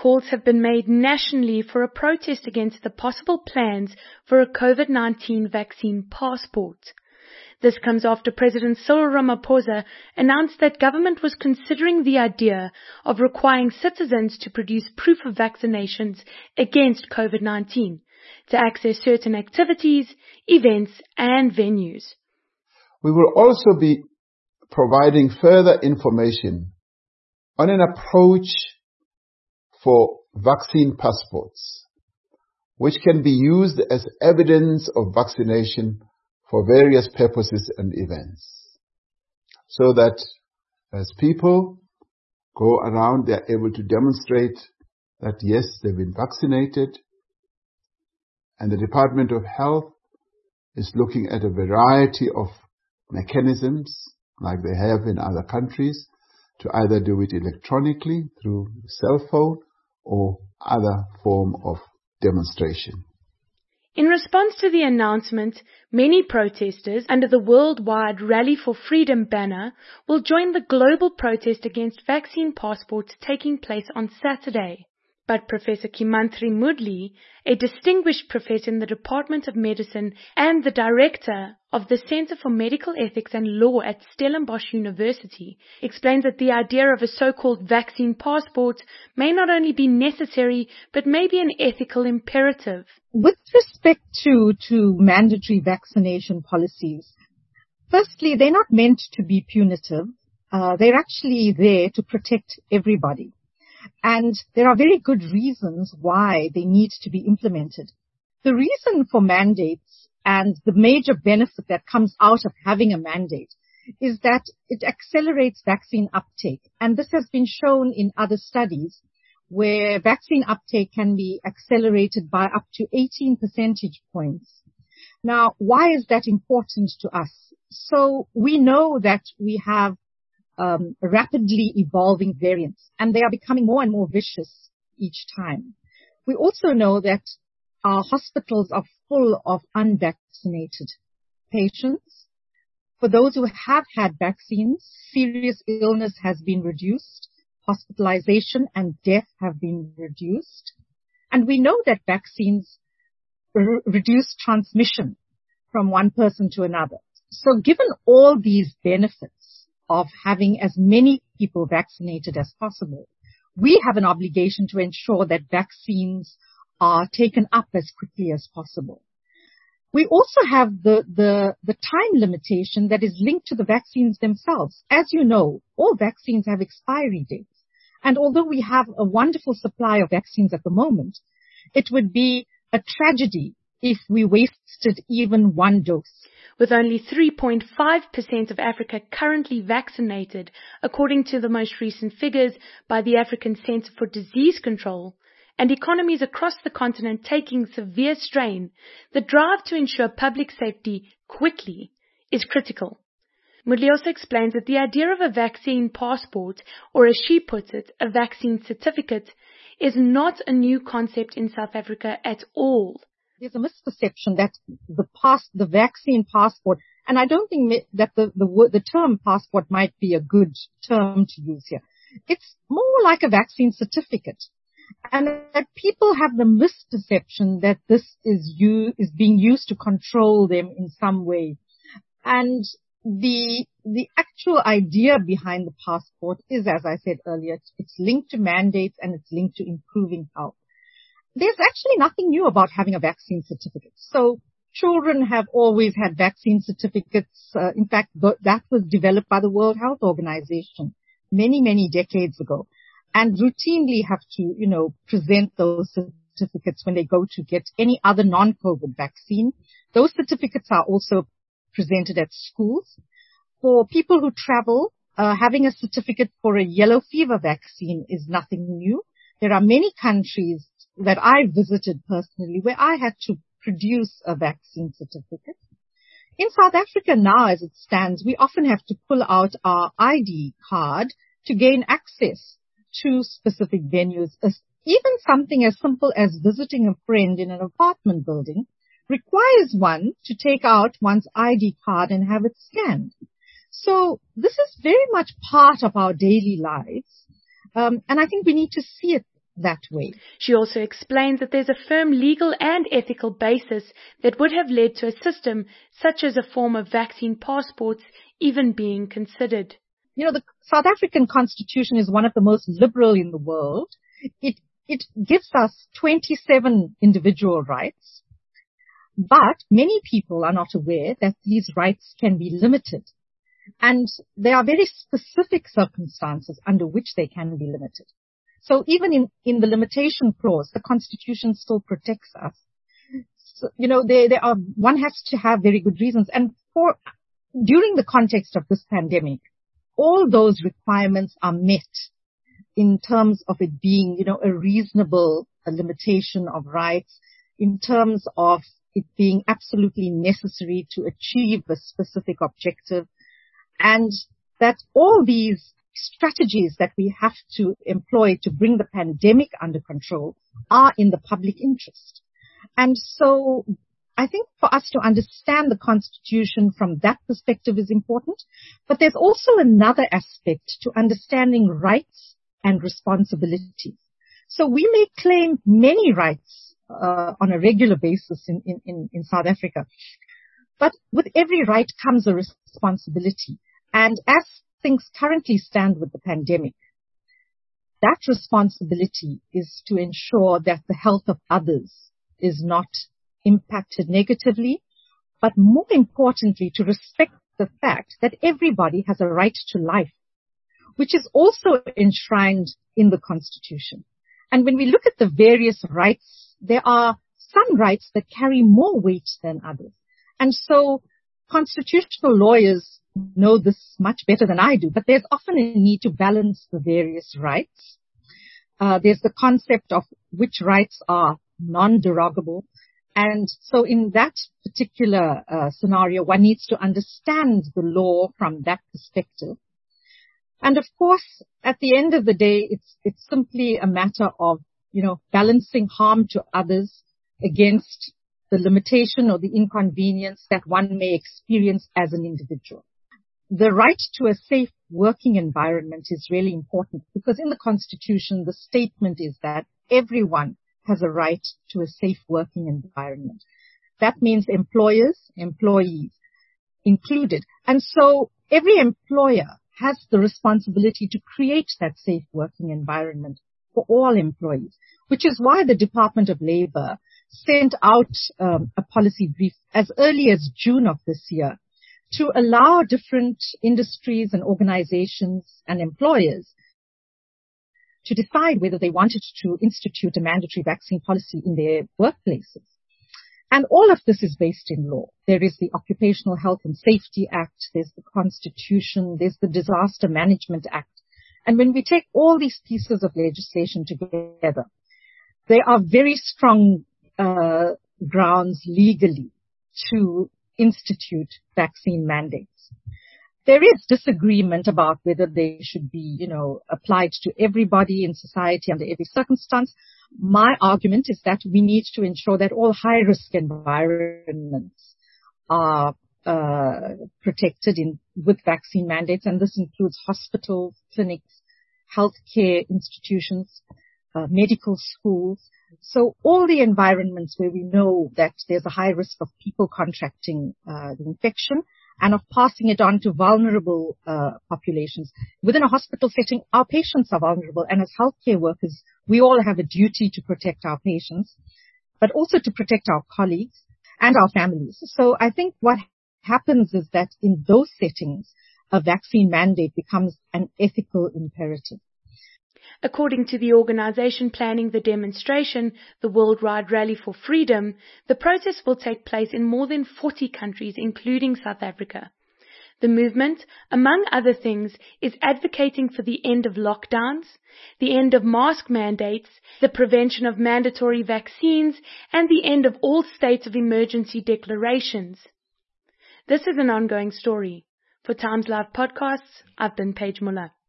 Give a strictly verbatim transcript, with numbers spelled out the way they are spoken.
calls have been made nationally for a protest against the possible plans for a COVID nineteen vaccine passport. This comes after President Cyril Ramaphosa announced that government was considering the idea of requiring citizens to produce proof of vaccinations against COVID nineteen to access certain activities, events and venues. We will also be providing further information on an approach for vaccine passports, which can be used as evidence of vaccination for various purposes and events, so that as people go around, they are able to demonstrate that yes, they've been vaccinated, and the Department of Health is looking at a variety of mechanisms like they have in other countries to either do it electronically through cell phone or other form of demonstration. In response to the announcement, many protesters under the worldwide Rally for Freedom banner will join the global protest against vaccine passports taking place on Saturday. But Professor Kimantri Mudli, a distinguished professor in the Department of Medicine and the director of the Center for Medical Ethics and Law at Stellenbosch University, explains that the idea of a so-called vaccine passport may not only be necessary, but may be an ethical imperative. With respect to, to mandatory vaccination policies, firstly, they're not meant to be punitive. Uh, they're actually there to protect everybody. And there are very good reasons why they need to be implemented. The reason for mandates and the major benefit that comes out of having a mandate is that it accelerates vaccine uptake. And this has been shown in other studies where vaccine uptake can be accelerated by up to eighteen percentage points. Now, why is that important to us? So we know that we have Um, rapidly evolving variants, and they are becoming more and more vicious each time. We also know that our hospitals are full of unvaccinated patients. For those who have had vaccines, serious illness has been reduced, hospitalization and death have been reduced, and we know that vaccines r- reduce transmission from one person to another. So given all these benefits of having as many people vaccinated as possible, we have an obligation to ensure that vaccines are taken up as quickly as possible. We also have the, the, the time limitation that is linked to the vaccines themselves. As you know, all vaccines have expiry dates. And although we have a wonderful supply of vaccines at the moment, it would be a tragedy if we wasted even one dose. With only three point five percent of Africa currently vaccinated, according to the most recent figures by the African Centre for Disease Control, and economies across the continent taking severe strain, the drive to ensure public safety quickly is critical. Mudli also explains that the idea of a vaccine passport, or as she puts it, a vaccine certificate, is not a new concept in South Africa at all. There's a misperception that the pass, the vaccine passport, and I don't think that the, the, the term passport might be a good term to use here. It's more like a vaccine certificate. And that people have the misperception that this is, you, is being used to control them in some way. And the, the actual idea behind the passport is, as I said earlier, it's linked to mandates and it's linked to improving health. There's actually nothing new about having a vaccine certificate. So children have always had vaccine certificates. Uh, in fact, th- that was developed by the World Health Organization many, many decades ago, and routinely have to, you know, present those certificates when they go to get any other non-COVID vaccine. Those certificates are also presented at schools. For people who travel, uh, having a certificate for a yellow fever vaccine is nothing new. There are many countries that I visited personally where I had to produce a vaccine certificate. In South Africa now, as it stands, we often have to pull out our I D card to gain access to specific venues. Even something as simple as visiting a friend in an apartment building requires one to take out one's I D card and have it scanned. So this is very much part of our daily lives. Um, and I think we need to see it that way. She also explains that there's a firm legal and ethical basis that would have led to a system such as a form of vaccine passports even being considered. You know, the South African Constitution is one of the most liberal in the world. It, it gives us twenty-seven individual rights, but many people are not aware that these rights can be limited. And there are very specific circumstances under which they can be limited. So even in, in the limitation clause, the Constitution still protects us. So, you know, there, there are, one has to have very good reasons. And for, during the context of this pandemic, all those requirements are met in terms of it being, you know, a reasonable a limitation of rights, in terms of it being absolutely necessary to achieve a specific objective, and that all these strategies that we have to employ to bring the pandemic under control are in the public interest. And so I think for us to understand the Constitution from that perspective is important, but there's also another aspect to understanding rights and responsibilities. So we may claim many rights uh, on a regular basis in, in, in South Africa, but with every right comes a responsibility. And as things currently stand with the pandemic, that responsibility is to ensure that the health of others is not impacted negatively, but more importantly, to respect the fact that everybody has a right to life, which is also enshrined in the Constitution. And when we look at the various rights, there are some rights that carry more weight than others. And so constitutional lawyers know this much better than I do, but there's often a need to balance the various rights. Uh, there's the concept of which rights are non-derogable. And so in that particular uh, scenario, one needs to understand the law from that perspective. And of course, at the end of the day, it's, it's simply a matter of, you know, balancing harm to others against the limitation or the inconvenience that one may experience as an individual. The right to a safe working environment is really important because in the Constitution, the statement is that everyone has a right to a safe working environment. That means employers, employees included. And so every employer has the responsibility to create that safe working environment for all employees, which is why the Department of Labor sent out um, a policy brief as early as June of this year to allow different industries and organizations and employers to decide whether they wanted to institute a mandatory vaccine policy in their workplaces. And all of this is based in law. There is the Occupational Health and Safety Act, there's the Constitution, there's the Disaster Management Act. And when we take all these pieces of legislation together, there are very strong uh, grounds legally to institute vaccine mandates. There is disagreement about whether they should be, you know, applied to everybody in society under every circumstance. My argument is that we need to ensure that all high-risk environments are uh, protected in with vaccine mandates, and this includes hospitals, clinics, healthcare institutions, uh, medical schools. So all the environments where we know that there's a high risk of people contracting uh, the infection and of passing it on to vulnerable uh, populations. Within a hospital setting, our patients are vulnerable, and as healthcare workers, we all have a duty to protect our patients, but also to protect our colleagues and our families. So I think what happens is that in those settings, a vaccine mandate becomes an ethical imperative. According to the organization planning the demonstration, the Worldwide Rally for Freedom, the protest will take place in more than forty countries, including South Africa. The movement, among other things, is advocating for the end of lockdowns, the end of mask mandates, the prevention of mandatory vaccines, and the end of all states of emergency declarations. This is an ongoing story. For Times Live Podcasts, I've been Paige Muller.